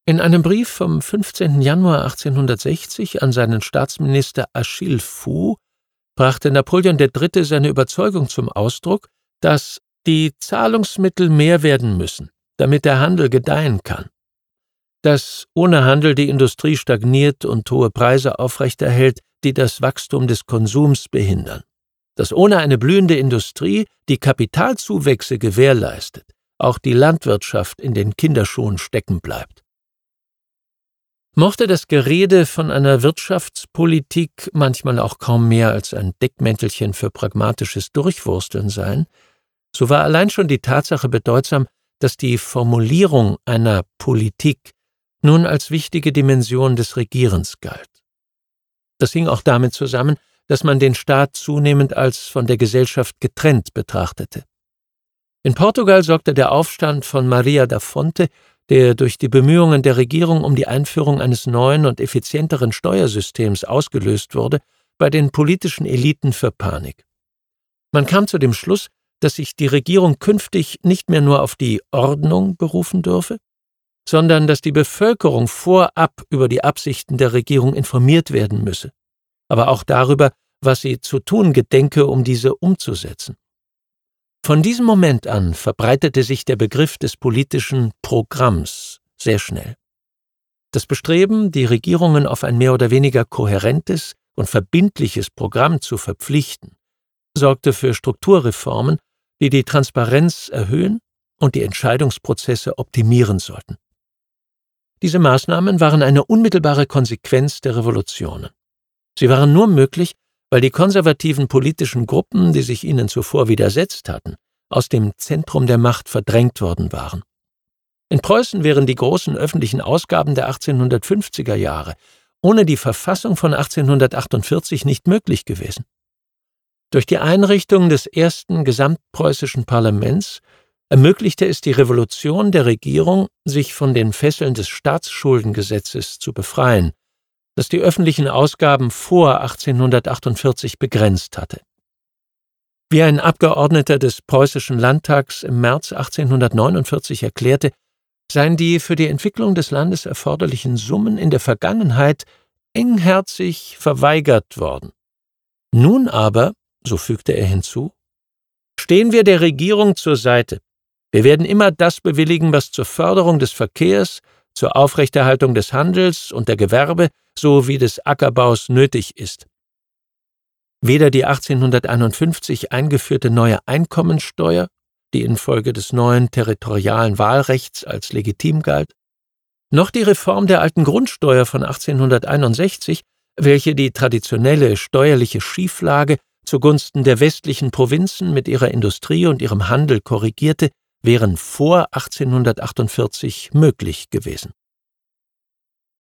In einem Brief vom 15. Januar 1860 an seinen Staatsminister Achille Foux brachte Napoleon III. Seine Überzeugung zum Ausdruck, dass die Zahlungsmittel mehr werden müssen, damit der Handel gedeihen kann, dass ohne Handel die Industrie stagniert und hohe Preise aufrechterhält, die das Wachstum des Konsums behindern, dass ohne eine blühende Industrie, die Kapitalzuwächse gewährleistet, auch die Landwirtschaft in den Kinderschuhen stecken bleibt. Mochte das Gerede von einer Wirtschaftspolitik manchmal auch kaum mehr als ein Deckmäntelchen für pragmatisches Durchwursteln sein, so war allein schon die Tatsache bedeutsam, dass die Formulierung einer Politik nun als wichtige Dimension des Regierens galt. Das hing auch damit zusammen, dass man den Staat zunehmend als von der Gesellschaft getrennt betrachtete. In Portugal sorgte der Aufstand von Maria da Fonte, der durch die Bemühungen der Regierung um die Einführung eines neuen und effizienteren Steuersystems ausgelöst wurde, bei den politischen Eliten für Panik. Man kam zu dem Schluss, dass sich die Regierung künftig nicht mehr nur auf die Ordnung berufen dürfe, sondern dass die Bevölkerung vorab über die Absichten der Regierung informiert werden müsse, aber auch darüber, was sie zu tun gedenke, um diese umzusetzen. Von diesem Moment an verbreitete sich der Begriff des politischen Programms sehr schnell. Das Bestreben, die Regierungen auf ein mehr oder weniger kohärentes und verbindliches Programm zu verpflichten, sorgte für Strukturreformen, die die Transparenz erhöhen und die Entscheidungsprozesse optimieren sollten. Diese Maßnahmen waren eine unmittelbare Konsequenz der Revolutionen. Sie waren nur möglich, weil die konservativen politischen Gruppen, die sich ihnen zuvor widersetzt hatten, aus dem Zentrum der Macht verdrängt worden waren. In Preußen wären die großen öffentlichen Ausgaben der 1850er Jahre ohne die Verfassung von 1848 nicht möglich gewesen. Durch die Einrichtung des ersten gesamtpreußischen Parlaments ermöglichte es die Revolution der Regierung, sich von den Fesseln des Staatsschuldengesetzes zu befreien, das die öffentlichen Ausgaben vor 1848 begrenzt hatte. Wie ein Abgeordneter des Preußischen Landtags im März 1849 erklärte, seien die für die Entwicklung des Landes erforderlichen Summen in der Vergangenheit engherzig verweigert worden. Nun aber, so fügte er hinzu, stehen wir der Regierung zur Seite. Wir werden immer das bewilligen, was zur Förderung des Verkehrs, zur Aufrechterhaltung des Handels und der Gewerbe sowie des Ackerbaus nötig ist. Weder die 1851 eingeführte neue Einkommensteuer, die infolge des neuen territorialen Wahlrechts als legitim galt, noch die Reform der alten Grundsteuer von 1861, welche die traditionelle steuerliche Schieflage zugunsten der westlichen Provinzen mit ihrer Industrie und ihrem Handel korrigierte, wären vor 1848 möglich gewesen.